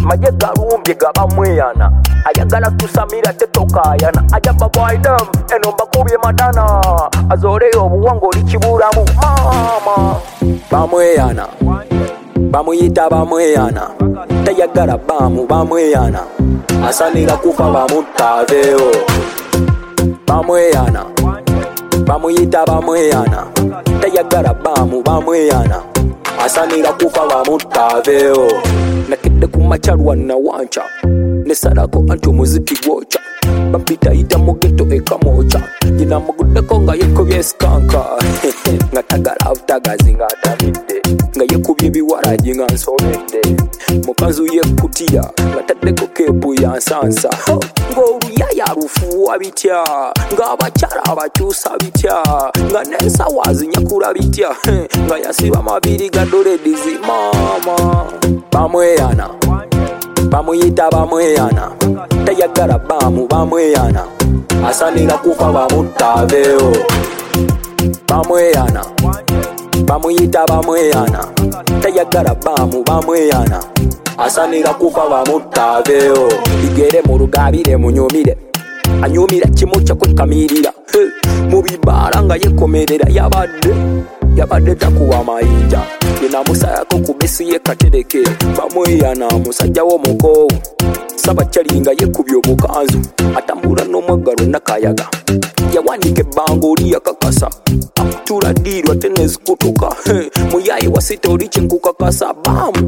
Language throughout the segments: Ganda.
maje galumbye gabamweyana ayagala tusamira tetokayana ajaba boydem enomba kubye madana azore obuwango likiburamu mama bamweyana bamuyita bamweyana tayagala bamweyana asanira kufa bamutaveo bamweyana bamuyita bamweyana tayagala bamweyana asanira kufa bamutaveo nakidde kumachalwa na wancha nesarako anti omuziki gwocha bampitayita mu ghetto ekamocha nyina muguddeko nga yekubye eskanka nga tagala butagazi nga atamidde nga yekubye ebiwalaji nga nsobedde mukazi yekutiya nga taddeko keepu ya nsansa ng'oluyaya lufuuwa bitya ng'abakyala abakyusa bitya nga n'ensawa zinyakula bitya nga yasiba mabiri ga doledizi mama bamweyana bamuyita bamweyana tayagala bamweyana asanira kufa bamutaveo bamweyana bamuyita bamweyana tayagala bamweyana asanira kufa bamutaveo igere mu rugabire munyumire anyumira kimu kyakwekamirira mubibala nga yekomerera yabadde takuwa mayinja yenamusayako ku besi yekatereke bamweyana musajja w'omukowu sabakyalinga yekubye obukanzu atambula n'omwaggalo nakayaga yawandika ebbango oli yakakasa akutula ddiirwa ate nezikutuka muyayi wasita oli kyenkukakasa bamu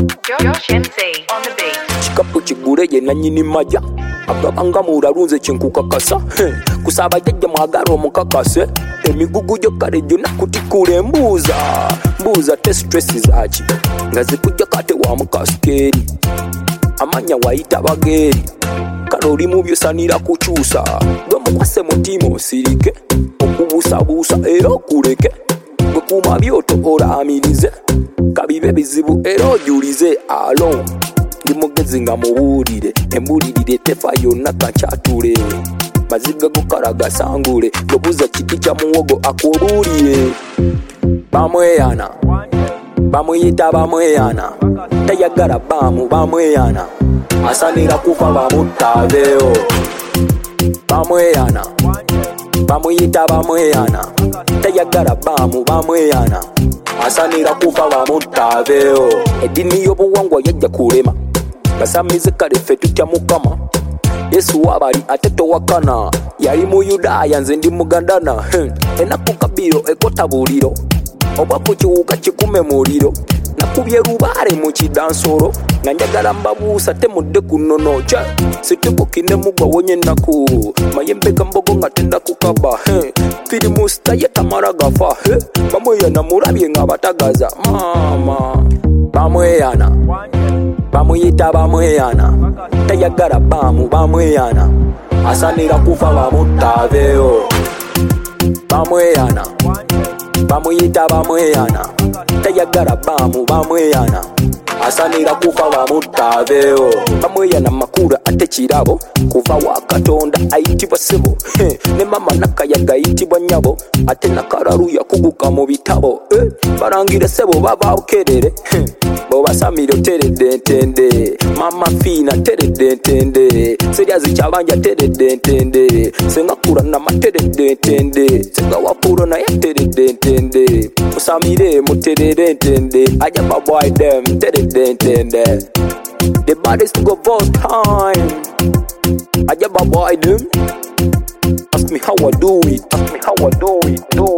kikapu kigule ye nanyini maja agabanga mulalunze kyenkukakasa kusaba jajja mwagala omukakase emigugu gyo kale gyonna kutikula embuuza te stress zaki nga zikujja kate wa mukasikeeri amanya wayita bageeri kale oli mu byosanira kukyusa gwe mukwase mutima osirike okubuusabuusa era okuleke gwe kuuma byoto olaamirize kabibe bizibu era ojulize alo ndi mugezi nga mubuulire embulirire tefa yonna kakyatule maziga gokalaga sangule lobuza kiti kya muwogo akubuulire bamweyana bamuyita bamweyana tayagala bamweyana asanira kufa bamutaveo bamweyana bamuyita bamweyana tayagala bamweyana asanira kufa bamutaveo edini y'obuwangwa yajja kulema basamize kale ffe tutya mukama yesu wabali ate towakana yali mu yudaaya nze ndi mugandana enaku kabiro ekota buliro oba ku kiwuka kikume muliro nakubye lubaale mu kidansolo nga njagala mbabuusa temudde ku nnono kya situbukine mugwa wonye ennaku mayembe gambogo nga tenda kukaba firimusita ye tamala gafa bamweyana mulabye nga batagaza mama bamweyana bamuyita bamweyana tayagala bamweyana asanira kufa bamutaveo bamweyana bamuyita bamweyana tayagala bamweyana asanira kufa bamutaveo bamweyana makula ate kirabo kuva wa katonda ayitibwa sebo ne mama nakayaga ayitibwa nyabo ate nakalalu yakuguka mu bitabo barangire sebo babaokerere bobasamiro teredde ntende mama fina teredde ntende serya zikyabanja teredde ntende sengakula namateredde ntende sengawapulo naye teredde ntende musamire muterere ntende ajaba boy them teredde ntende the baddest go for time ajaba boy them ask me how I do it